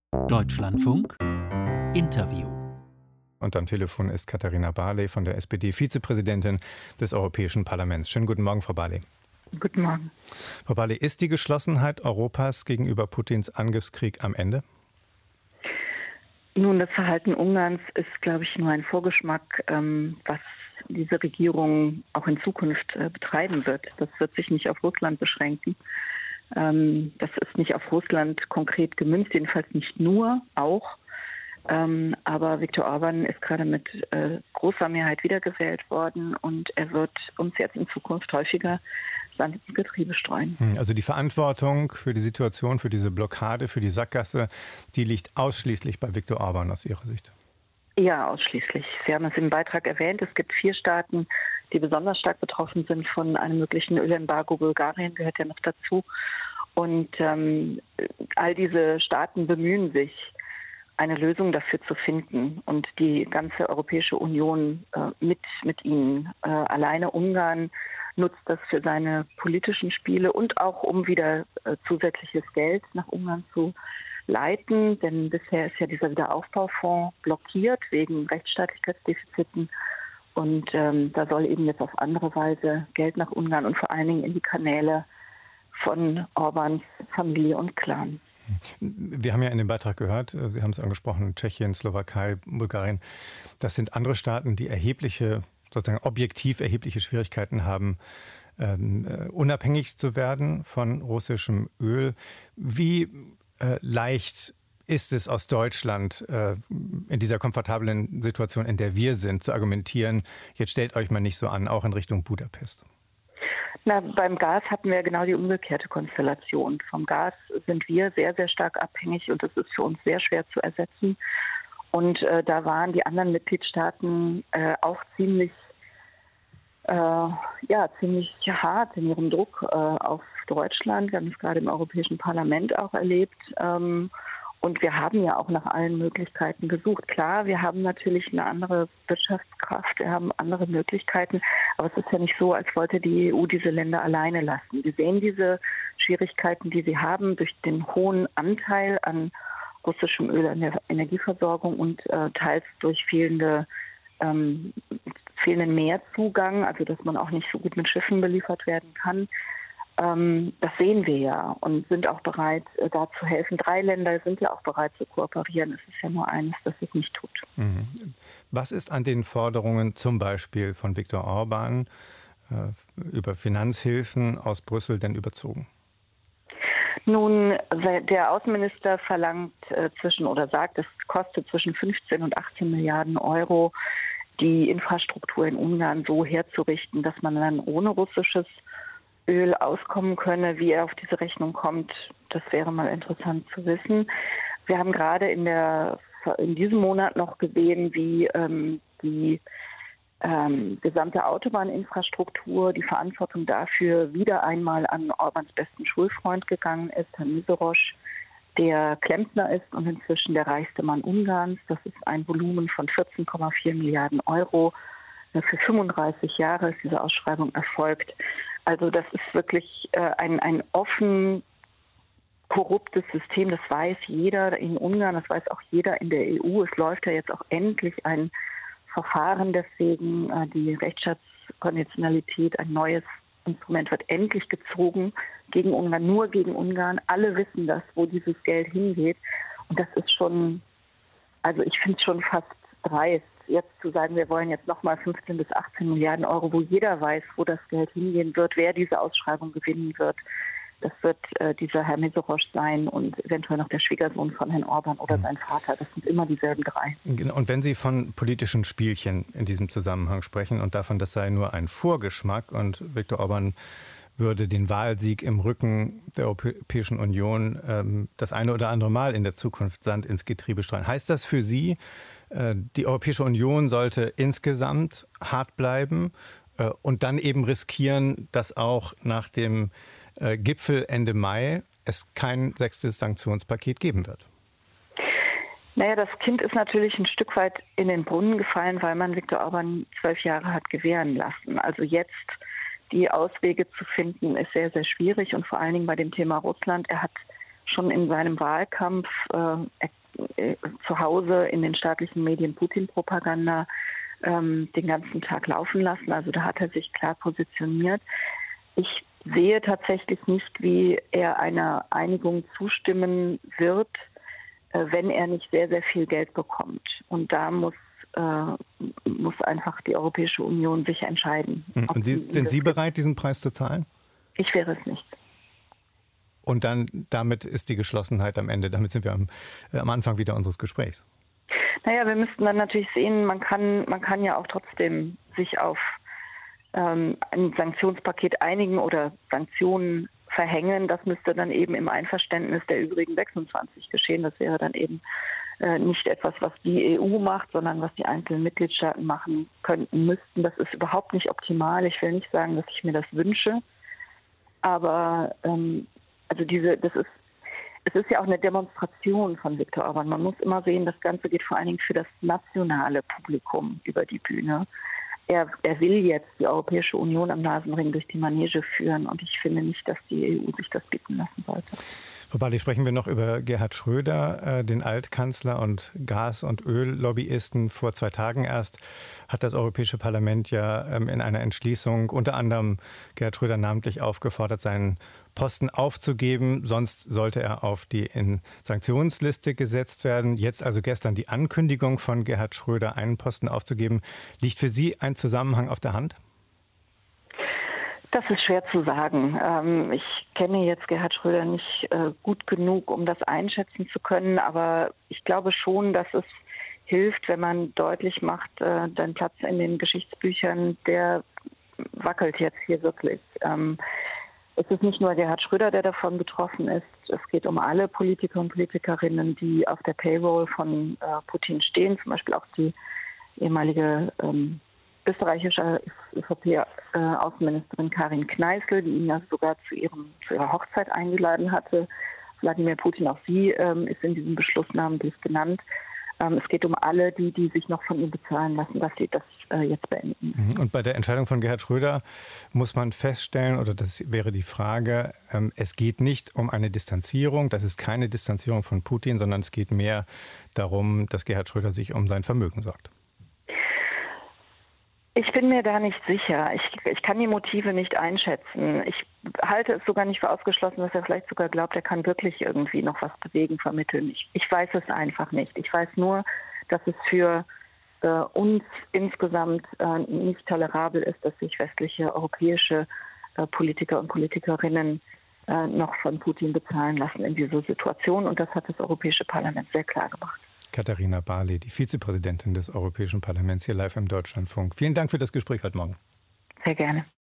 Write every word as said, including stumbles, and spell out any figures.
Deutschlandfunk Interview. Und am Telefon ist Katharina Barley von der S P D, Vizepräsidentin des Europäischen Parlaments. Schönen guten Morgen, Frau Barley. Guten Morgen. Frau Barley, ist die Geschlossenheit Europas gegenüber Putins Angriffskrieg am Ende? Nun, das Verhalten Ungarns ist, glaube ich, nur ein Vorgeschmack, ähm, was diese Regierung auch in Zukunft äh, betreiben wird. Das wird sich nicht auf Russland beschränken. Ähm, das ist nicht auf Russland konkret gemünzt, jedenfalls nicht nur, auch. Ähm, aber Viktor Orbán ist gerade mit äh, großer Mehrheit wiedergewählt worden und er wird uns jetzt in Zukunft häufiger Sand ins Getriebe streuen. Also die Verantwortung für die Situation, für diese Blockade, für die Sackgasse, die liegt ausschließlich bei Viktor Orbán aus Ihrer Sicht? Ja, ausschließlich. Sie haben es im Beitrag erwähnt, es gibt vier Staaten, die besonders stark betroffen sind von einem möglichen Ölembargo. Bulgarien gehört ja noch dazu. Und ähm, all diese Staaten bemühen sich, eine Lösung dafür zu finden und die ganze Europäische Union äh, mit, mit ihnen. Äh, alleine Ungarn nutzt das für seine politischen Spiele und auch um wieder äh, zusätzliches Geld nach Ungarn zu leiten, denn bisher ist ja dieser Wiederaufbaufonds blockiert wegen Rechtsstaatlichkeitsdefiziten und ähm, da soll eben jetzt auf andere Weise Geld nach Ungarn und vor allen Dingen in die Kanäle von Orbáns Familie und Clan. Wir haben ja in dem Beitrag gehört, Sie haben es angesprochen, Tschechien, Slowakei, Bulgarien. Das sind andere Staaten, die erhebliche, sozusagen objektiv erhebliche Schwierigkeiten haben, ähm, äh, unabhängig zu werden von russischem Öl. Wie äh, leicht ist es aus Deutschland äh, in dieser komfortablen Situation, in der wir sind, zu argumentieren, jetzt stellt euch mal nicht so an, auch in Richtung Budapest? Na, beim Gas hatten wir genau die umgekehrte Konstellation. Vom Gas sind wir sehr, sehr stark abhängig und das ist für uns sehr schwer zu ersetzen. Und äh, da waren die anderen Mitgliedstaaten äh, auch ziemlich, äh, ja, ziemlich hart in ihrem Druck äh, auf Deutschland. Wir haben es gerade im Europäischen Parlament auch erlebt. Ähm, Und wir haben ja auch nach allen Möglichkeiten gesucht. Klar, wir haben natürlich eine andere Wirtschaftskraft, wir haben andere Möglichkeiten, aber es ist ja nicht so, als wollte die E U diese Länder alleine lassen. Wir sehen diese Schwierigkeiten, die sie haben, durch den hohen Anteil an russischem Öl in der Energieversorgung und äh, teils durch fehlende, ähm, fehlenden Meerzugang, also dass man auch nicht so gut mit Schiffen beliefert werden kann. Das sehen wir ja und sind auch bereit, da zu helfen. Drei Länder sind ja auch bereit zu kooperieren. Es ist ja nur eines, das es nicht tut. Was ist an den Forderungen zum Beispiel von Viktor Orbán äh, über Finanzhilfen aus Brüssel denn überzogen? Nun, der Außenminister verlangt äh, zwischen oder sagt, es kostet zwischen fünfzehn und achtzehn Milliarden Euro, die Infrastruktur in Ungarn so herzurichten, dass man dann ohne russisches Öl auskommen könne. Wie er auf diese Rechnung kommt, das wäre mal interessant zu wissen. Wir haben gerade in der in diesem Monat noch gesehen, wie ähm, die ähm, gesamte Autobahninfrastruktur, die Verantwortung dafür wieder einmal an Orbáns besten Schulfreund gegangen ist, Herrn Miserosch, der Klempner ist und inzwischen der reichste Mann Ungarns. Das ist ein Volumen von vierzehn Komma vier Milliarden Euro. Für fünfunddreißig Jahre ist diese Ausschreibung erfolgt. Also das ist wirklich äh, ein, ein offen korruptes System. Das weiß jeder in Ungarn, das weiß auch jeder in der E U. Es läuft ja jetzt auch endlich ein Verfahren deswegen. Äh, die Rechtsstaatskonditionalität, ein neues Instrument wird endlich gezogen gegen Ungarn, nur gegen Ungarn. Alle wissen das, wo dieses Geld hingeht. Und das ist schon, also ich finde es schon fast dreist, jetzt zu sagen, wir wollen jetzt nochmal fünfzehn bis achtzehn Milliarden Euro, wo jeder weiß, wo das Geld hingehen wird, wer diese Ausschreibung gewinnen wird. Das wird äh, dieser Herr Miserosch sein und eventuell noch der Schwiegersohn von Herrn Orbán oder sein Vater. Das sind immer dieselben drei. Genau. Und wenn Sie von politischen Spielchen in diesem Zusammenhang sprechen und davon, das sei nur ein Vorgeschmack und Viktor Orbán würde den Wahlsieg im Rücken der Europäischen Union ähm, das eine oder andere Mal in der Zukunft Sand ins Getriebe streuen. Heißt das für Sie, äh, die Europäische Union sollte insgesamt hart bleiben äh, und dann eben riskieren, dass auch nach dem äh, Gipfel Ende Mai es kein sechstes Sanktionspaket geben wird? Naja, das Kind ist natürlich ein Stück weit in den Brunnen gefallen, weil man Viktor Orbán zwölf Jahre hat gewähren lassen. Also jetzt die Auswege zu finden, ist sehr, sehr schwierig und vor allen Dingen bei dem Thema Russland. Er hat schon in seinem Wahlkampf äh, äh, zu Hause in den staatlichen Medien Putin-Propaganda ähm, den ganzen Tag laufen lassen. Also da hat er sich klar positioniert. Ich sehe tatsächlich nicht, wie er einer Einigung zustimmen wird, äh, wenn er nicht sehr, sehr viel Geld bekommt. Und da muss, äh, muss einfach die Europäische Union sich entscheiden. Und Sie, sind Sie bereit, diesen Preis zu zahlen? Ich wäre es nicht. Und dann, damit ist die Geschlossenheit am Ende, damit sind wir am, äh, am Anfang wieder unseres Gesprächs. Naja, wir müssten dann natürlich sehen, man kann, man kann ja auch trotzdem sich auf ähm, ein Sanktionspaket einigen oder Sanktionen verhängen. Das müsste dann eben im Einverständnis der übrigen sechsundzwanzig geschehen. Das wäre dann eben äh, nicht etwas, was die E U macht, sondern was die einzelnen Mitgliedstaaten machen könnten, müssten. Das ist überhaupt nicht optimal. Ich will nicht sagen, dass ich mir das wünsche. Aber ähm, also diese, das ist, es ist ja auch eine Demonstration von Viktor Orbán. Man muss immer sehen, das Ganze geht vor allen Dingen für das nationale Publikum über die Bühne. Er, er will jetzt die Europäische Union am Nasenring durch die Manege führen und ich finde nicht, dass die E U sich das bieten lassen sollte. Frau Barley, sprechen wir noch über Gerhard Schröder, den Altkanzler und Gas- und Öllobbyisten. Vor zwei Tagen erst hat das Europäische Parlament ja in einer Entschließung unter anderem Gerhard Schröder namentlich aufgefordert, seinen Posten aufzugeben. Sonst sollte er auf die in Sanktionsliste gesetzt werden. Jetzt also gestern die Ankündigung von Gerhard Schröder, einen Posten aufzugeben. Liegt für Sie ein Zusammenhang auf der Hand? Das ist schwer zu sagen. Ähm, ich kenne jetzt Gerhard Schröder nicht äh, gut genug, um das einschätzen zu können. Aber ich glaube schon, dass es hilft, wenn man deutlich macht, äh, dein Platz in den Geschichtsbüchern, der wackelt jetzt hier wirklich. Ähm, es ist nicht nur Gerhard Schröder, der davon betroffen ist. Es geht um alle Politiker und Politikerinnen, die auf der Payroll von äh, Putin stehen. Zum Beispiel auch die ehemalige ähm, österreichische ÖVP-Außenministerin Karin Kneißl, die ihn ja sogar zu, ihrem, zu ihrer Hochzeit eingeladen hatte. Wladimir Putin, auch sie ähm, ist in diesem Beschluss namentlich genannt. Ähm, es geht um alle, die, die sich noch von ihm bezahlen lassen, dass sie das äh, jetzt beenden. Und bei der Entscheidung von Gerhard Schröder muss man feststellen, oder das wäre die Frage, ähm, es geht nicht um eine Distanzierung, das ist keine Distanzierung von Putin, sondern es geht mehr darum, dass Gerhard Schröder sich um sein Vermögen sorgt. Ich bin mir da nicht sicher. Ich, ich kann die Motive nicht einschätzen. Ich halte es sogar nicht für ausgeschlossen, dass er vielleicht sogar glaubt, er kann wirklich irgendwie noch was bewegen, vermitteln. Ich, ich weiß es einfach nicht. Ich weiß nur, dass es für äh, uns insgesamt äh, nicht tolerabel ist, dass sich westliche europäische äh, Politiker und Politikerinnen äh, noch von Putin bezahlen lassen in dieser Situation. Und das hat das Europäische Parlament sehr klar gemacht. Katharina Barley, die Vizepräsidentin des Europäischen Parlaments, hier live im Deutschlandfunk. Vielen Dank für das Gespräch heute Morgen. Sehr gerne.